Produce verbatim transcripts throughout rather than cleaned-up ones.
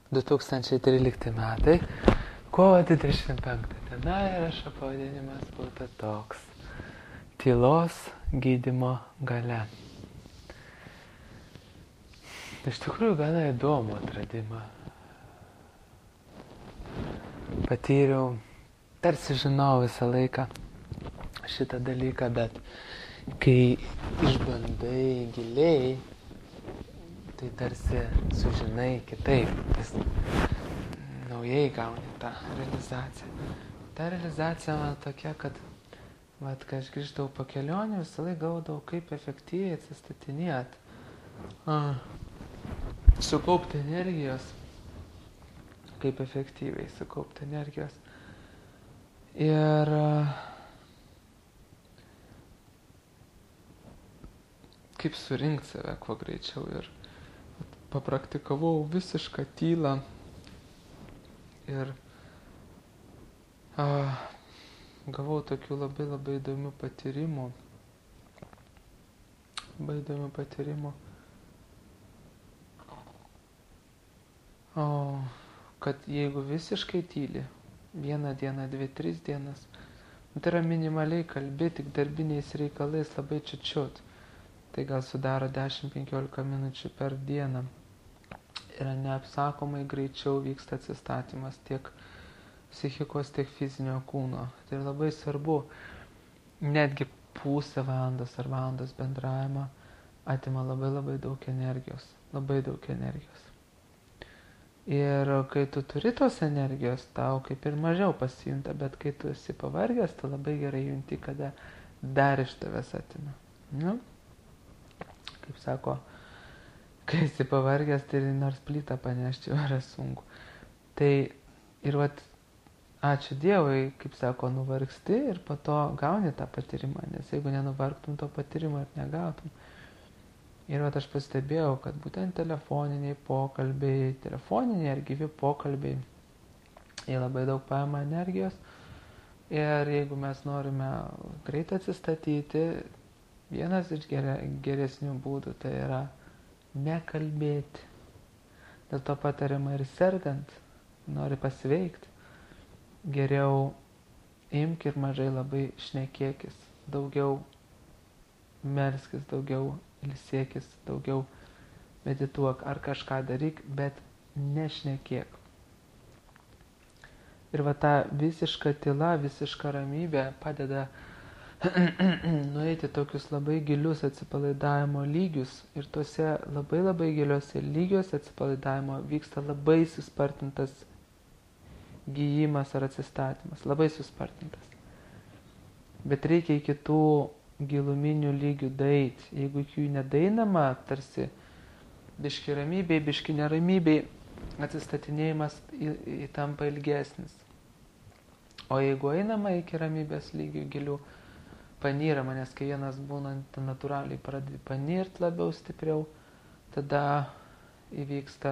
du tūkstančiai trylikti metai, kovo dvidešimt penktą diena ir aš pavadinimas būtų toks. Tylos gydymo galia. Iš tikrųjų gana įdomų atradimą. Patyriau, tarsi žinau visą laiką šitą dalyką, bet kai išbandai giliai, tai tarsi sužinai kitaip, vis naujai gauni tą realizaciją. Ta realizacija man tokia, kad vat, kai aš grįždavau po kelionių, visą laiką gaudavau, kaip efektyviai atsistatinėti, sukaupti energijos, kaip efektyviai sukaupti energijos. Ir kaip surinkti save kuo greičiau. Ir papraktikavau visišką tylą ir a, gavau tokių labai labai įdomių patyrimų. Labai įdomių patyrimų. O, kad jeigu visiškai tyli, vieną dieną, dvi, tris dienas, tai yra minimaliai kalbi, tik darbiniais reikalais labai čiučiut. Tai gal sudaro dešimt penkiolika minučių per dieną. Ir neapsakomai greičiau vyksta atsistatymas tiek psichikos, tiek fizinio kūno. Tai labai svarbu, netgi pusę valandos ar valandos bendravimo atima labai labai daug energijos. Labai daug energijos. Ir kai tu turi tos energijos, tau kaip ir mažiau pasijunta, bet kai tu esi pavargęs, tu labai gerai junti, kada dar iš tavęs atima. Nu? Kaip sako, kai esi pavargęs, tai nors plytą panešti yra sunku. Tai ir vat, ačiū Dievui, kaip sako, nuvargsti ir po to gauni tą patyrimą, nes jeigu nenuvargtum to patyrimo ir negautum. Ir vat aš pastebėjau, kad būtent telefoniniai pokalbiai, telefoniniai ar gyvi pokalbiai, jie labai daug paima energijos. Ir jeigu mes norime greitai atsistatyti, vienas iš geresnių būdų tai yra nekalbėti. Dėl to patariama ir sergant, nori pasveikti, geriau imk ir mažai labai šnekėkis, daugiau melskis, daugiau ilsėkis, daugiau medituok ar kažką daryk, bet nešnekėk. Ir va ta visiška tyla, visiška ramybė padeda nueiti tokius labai gilius atsipalaidavimo lygius ir tuose labai labai giliuose lygiuose atsipalaidavimo vyksta labai suspartintas gyjimas ar atsistatymas, labai suspartintas. Bet reikia iki tų giluminių lygių daeiti. Jeigu iki jų nedaeinama, tarsi biški ramybei, biški neramybei, atsistatinėjimas įtampa ilgesnis. O jeigu einama iki ramybės lygių gilių, panyrama, nes kai vienas būnant natūraliai pradeda panirt labiau stipriau, tada įvyksta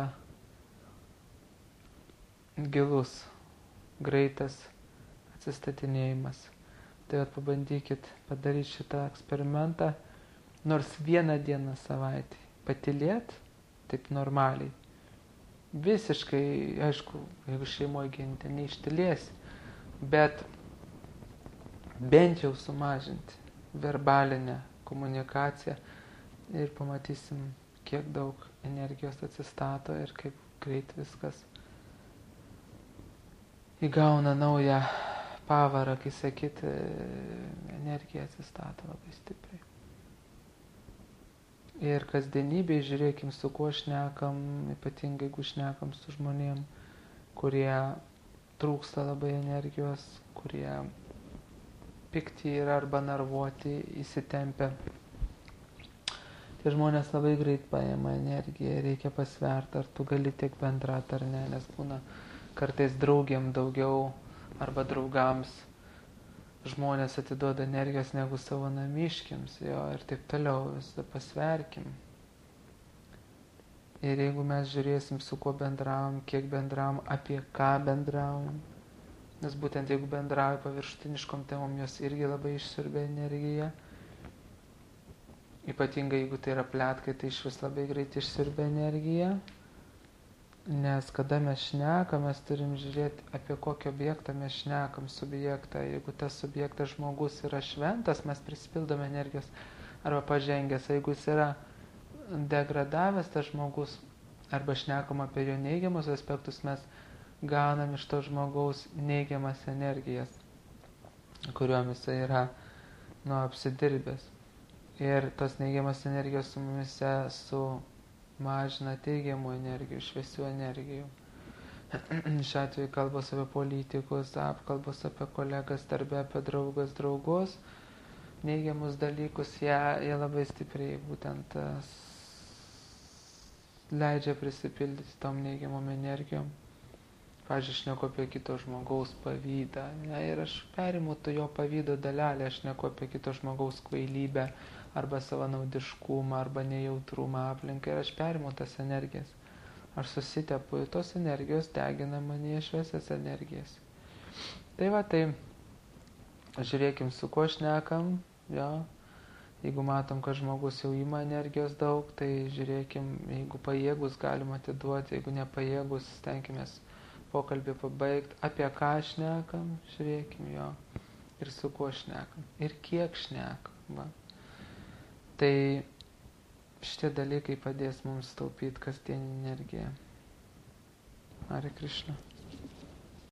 gilus, greitas atsistatinėjimas. Tai vat pabandykit padaryti šitą eksperimentą, nors vieną dieną savaitę patylėt, taip normaliai. Visiškai, aišku, jeigu šeimoje ginti, neištylėsi, bet bent jau sumažinti verbalinę komunikaciją ir pamatysim, kiek daug energijos atsistato ir kaip greit viskas įgauna naują pavarą, kai sakyt, energija atsistato labai stipriai. Ir kasdienybėje žiūrėkim, su kuo šnekam, ypatingai jeigu šnekam su žmonėm, kurie trūksta labai energijos, kurie pikti yra arba nervuoti, įsitempę. Tie žmonės labai greit paima energiją, reikia pasverti, ar tu gali tiek bendrat ar ne, nes būna kartais draugiam daugiau arba draugams žmonės atiduoda energijos negu savo namiškiams, jo, ir taip toliau, visą pasverkim. Ir jeigu mes žiūrėsim, su kuo bendravom, kiek bendravom, apie ką bendravom, nes būtent jeigu bendrauji paviršutiniškom temom, jos irgi labai išsiurbia energiją. Ypatingai jeigu tai yra pletkai, tai iš vis labai greit išsiurbia energiją. Nes kada mes šnekam, mes turim žiūrėti, apie kokį objektą mes šnekam, subjektą. Jeigu tas subjektas žmogus yra šventas, mes prisipildome energijos arba pažengęs. Jeigu jis yra degradavęs tas žmogus, arba šnekam apie jo neigiamus aspektus, mes gaunam iš to žmogaus neigiamas energijas, kuriuom jis yra nu, apsidirbęs. Ir tos neigiamas energijos su mumise sumažina teigiamų energijų, šviesių energijų. Šiuo atveju kalbos apie politikus, apkalbos apie kolegas darbę, apie draugas, draugus, neigiamus dalykus, jie, jie labai stipriai būtent uh, leidžia prisipildyti tom neigiamom energijom. Pavyzdžiui, aš šneku apie kito žmogaus pavydą, ne, ir aš perimu to jo pavydo dalelę, aš šneku apie kito žmogaus kvailybę, arba savanaudiškumą, arba nejautrumą aplinkai, ir aš perimu tas energijas. Aš susitepu, tos energijos degina manyje šviesias energijas. Tai va, tai žiūrėkim, su kuo šnekam, jo. Jeigu matom, kad žmogus jau ima energijos daug, tai žiūrėkim, jeigu pajėgus galim atiduoti, jeigu nepajėgus, stenkimės pokalbį pabaigti, apie ką šnekam, žiūrėkim jo, ir su kuo šnekam, ir kiek šnekam. Va. Tai šitie dalykai padės mums taupyti kasdienį energiją. Hare Krishna.